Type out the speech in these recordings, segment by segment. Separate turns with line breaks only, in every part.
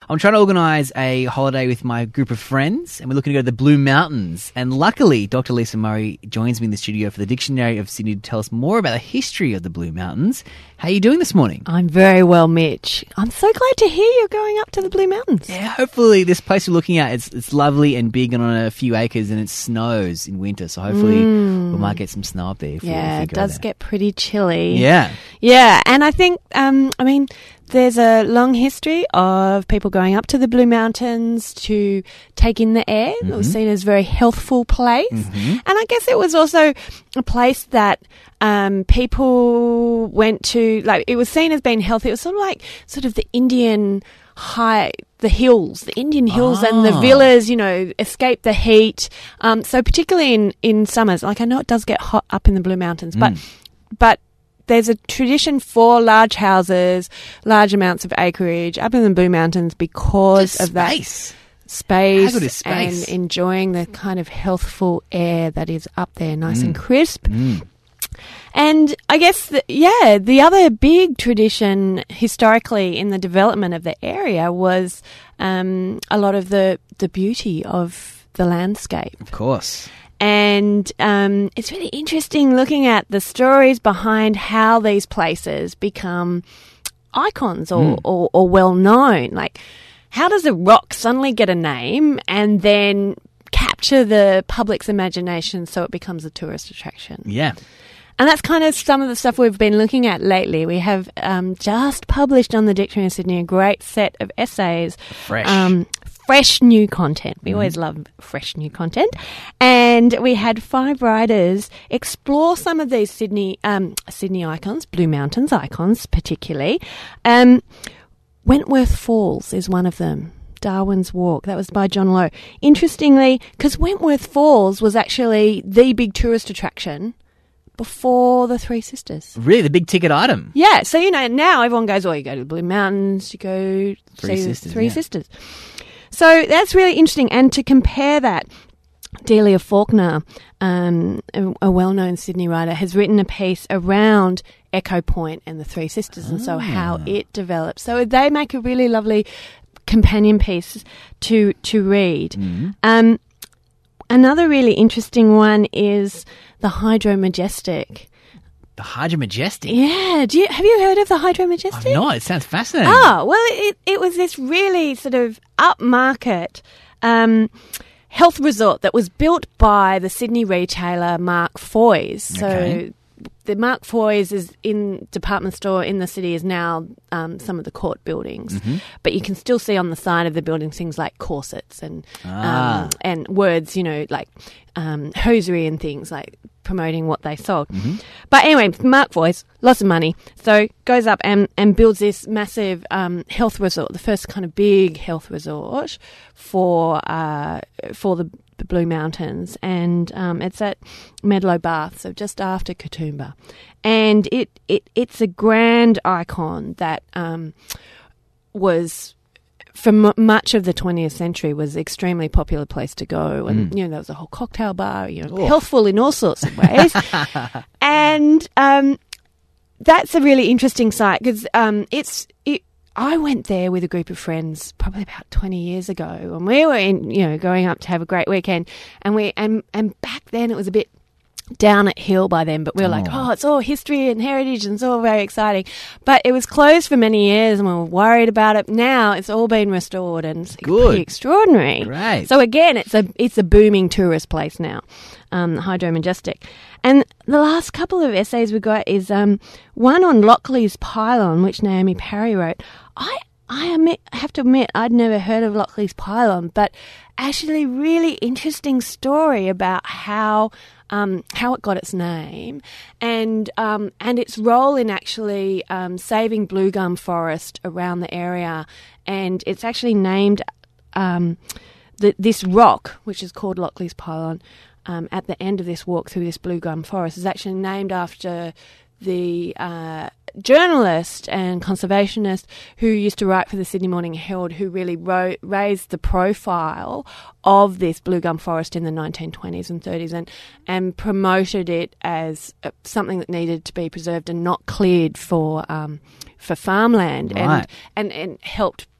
I'm trying to organise a holiday with my group of friends, and we're looking to go to the Blue Mountains. And luckily, Dr. Lisa Murray joins me in the studio for the Dictionary of Sydney to tell us more about the history of the Blue Mountains. How are you doing this morning?
I'm very well, Mitch. I'm so glad to hear you're going up to the Blue Mountains.
Yeah, hopefully this place we're looking at, it's lovely and big and on a few acres, and it snows in winter, so hopefully we might get some snow up there. If we
it
go
does
there.
get pretty chilly.
Yeah.
Yeah, and I think, there's a long history of people going up to the Blue Mountains to take in the air. It was seen as a very healthful place. And I guess it was also a place that people went to, like, it was seen as being healthy. It was sort of the Indian the Indian hills and the villas, escape the heat. So particularly in summers, like I know it does get hot up in the Blue Mountains, but there's a tradition for large houses, large amounts of acreage up in the Blue Mountains because of that space
How good is space?
and enjoying the kind of healthful air that is up there, nice and crisp. And I guess, the other big tradition historically in the development of the area was a lot of the beauty of the landscape.
Of course.
And it's really interesting looking at the stories behind how these places become icons or well known. Like, how does a rock suddenly get a name and then capture the public's imagination so it becomes a tourist attraction?
Yeah.
And that's kind of some of the stuff we've been looking at lately. We have just published on the Dictionary of Sydney a great set of essays. Fresh new content. We always love fresh new content. And we had 5 writers explore some of these Sydney icons, Blue Mountains icons particularly. Wentworth Falls is one of them. Darwin's Walk. That was by John Lowe. Interestingly, because Wentworth Falls was actually the big tourist attraction before the Three Sisters.
Really? The big ticket item?
Yeah. So, now everyone goes, you go to the Blue Mountains, you go
Three
see
Sisters,
the Three Sisters. So that's really interesting. And to compare that, Delia Faulkner, a well-known Sydney writer, has written a piece around Echo Point and the Three Sisters and so how it developed. So they make a really lovely companion piece to read. Another really interesting one is the Hydro Majestic.
The Hydro Majestic?
Yeah. Have you heard of the Hydro Majestic?
No, it sounds fascinating.
Oh, well, it was this really sort of upmarket health resort that was built by the Sydney retailer Mark Foy's.
Okay.
So the Mark Foy's is in department store in the city is now some of the court buildings, but you can still see on the side of the buildings things like corsets and words, like hosiery and things like promoting what they sold. But anyway, Mark Foy's, lots of money, so goes up and builds this massive health resort, the first kind of big health resort for the Blue Mountains, and it's at Medlow Bath, so just after Katoomba, and it's a grand icon that was for much of the 20th century was an extremely popular place to go, and there was a whole cocktail bar, healthful in all sorts of ways, and that's a really interesting site because I went there with a group of friends probably about 20 years ago, and we were going up to have a great weekend, and back then it was a bit down at hill by then, but we were like, it's all history and heritage and it's all very exciting. But it was closed for many years and we were worried about it. Now it's all been restored and it's pretty extraordinary.
Great.
So again, it's a booming tourist place now, Hydro Majestic. And the last couple of essays we got is one on Lockley's Pylon, which Naomi Parry wrote. I have to admit, I'd never heard of Lockley's Pylon, but actually really interesting story about how it got its name and its role in actually saving blue gum forest around the area. And it's actually named this rock, which is called Lockley's Pylon, at the end of this walk through this blue gum forest, is actually named after the journalist and conservationist who used to write for the Sydney Morning Herald, who really raised the profile of this blue gum forest in the 1920s and 30s and promoted it as something that needed to be preserved and not cleared for farmland,
right.
and helped,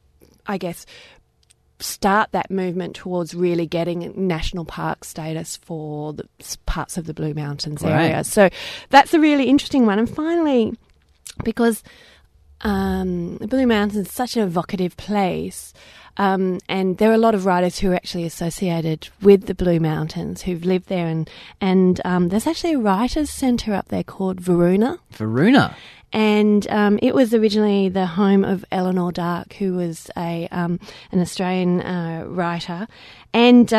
I guess, start that movement towards really getting national park status for the parts of the Blue Mountains area. So that's a really interesting one. And finally, because the Blue Mountains is such an evocative place, and there are a lot of writers who are actually associated with the Blue Mountains who've lived there, and there's actually a writers' centre up there called Varuna.
Varuna.
And it was originally the home of Eleanor Dark, who was an Australian writer. And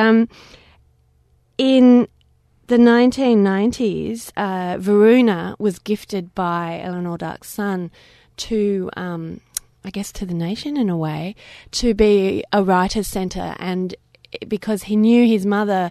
in the 1990s, Varuna was gifted by Eleanor Dark's son to, I guess, to the nation in a way, to be a writer's centre. And because he knew his mother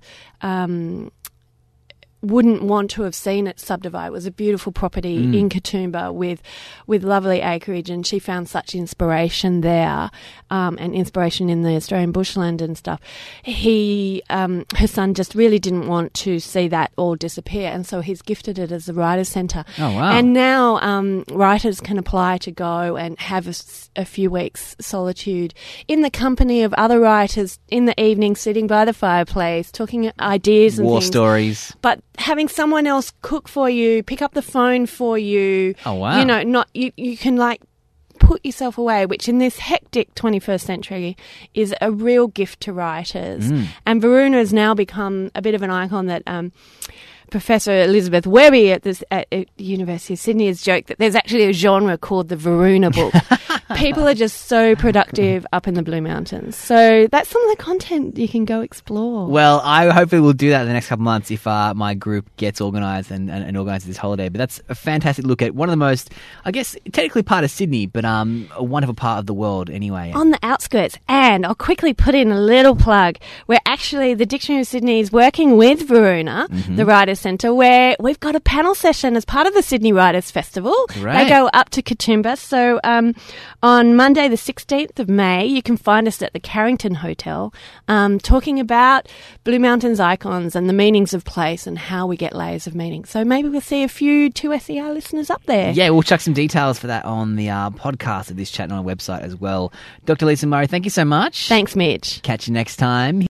wouldn't want to have seen it subdivide. It was a beautiful property in Katoomba with lovely acreage, and she found such inspiration there, and inspiration in the Australian bushland and stuff. Her son just really didn't want to see that all disappear, and so he's gifted it as a writer's centre.
Oh, wow.
And now writers can apply to go and have a few weeks solitude in the company of other writers in the evening, sitting by the fireplace, talking ideas and
war
things.
stories.
But having someone else cook for you, pick up the phone for you.
Oh, wow.
You know, you can like put yourself away, which in this hectic 21st century is a real gift to writers. And Varuna has now become a bit of an icon that Professor Elizabeth Webby at the University of Sydney has joked that there's actually a genre called the Varuna book. People are just so productive up in the Blue Mountains. So that's some of the content you can go explore.
Well, I hopefully will do that in the next couple of months if my group gets organised and organises this holiday. But that's a fantastic look at one of the most, I guess, technically part of Sydney, but a wonderful part of the world anyway.
On the outskirts. And I'll quickly put in a little plug where actually the Dictionary of Sydney is working with Varuna, the Writers' Centre, where we've got a panel session as part of the Sydney Writers' Festival.
Great.
They go up to Katoomba. So on Monday the 16th of May, you can find us at the Carrington Hotel talking about Blue Mountains icons and the meanings of place and how we get layers of meaning. So maybe we'll see a few 2SER listeners up there.
Yeah, we'll chuck some details for that on the podcast of this chat on our website as well. Dr. Lisa Murray, thank you so much.
Thanks, Mitch.
Catch you next time.